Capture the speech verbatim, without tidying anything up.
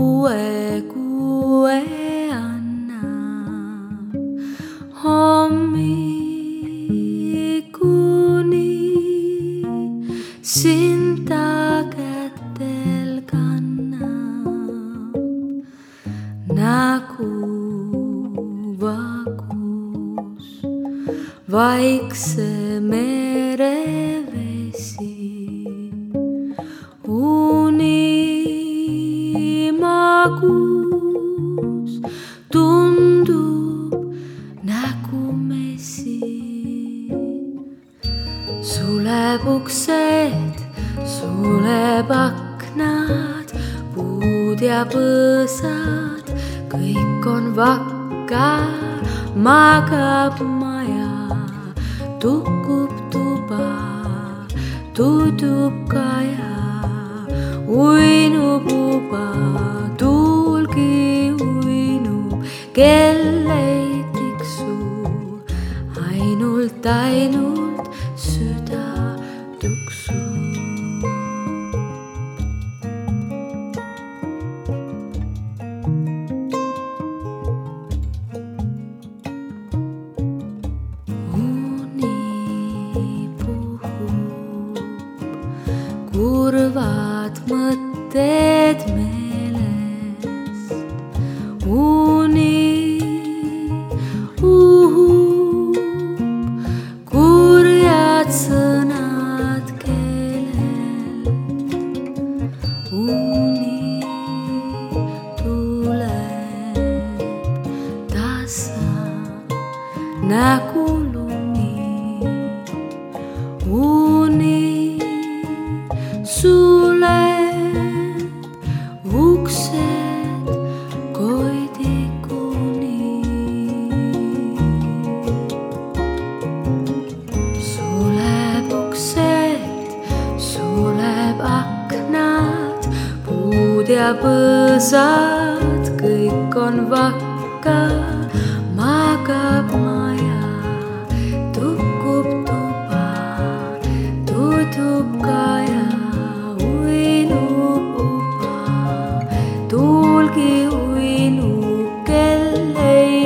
uue kuue annab hommikuni sind ta kätel kannab nagu vagus vaikse mere vesi. Uni magus tundub nagu messi. Suleb uksed, suleb aknad, puud ja põõsad, kõik on vakka, magab maja, tukub tuba, tudub kaja, uinub uba, tuulgi uinub, kell ei tiksu, ainult, ainult süda tuksub. Kurvad mõtted meelest, uni uhub, kurjad sõnad keelel, uni tuleb tasa nagu lumi, uni suleb uksed koidikuni. Suleb uksed, suleb aknad, puud ja põõsad, kõik on vakka, magab maja, tukub tuba, tudub kaja, tuulgi uinub, kell ei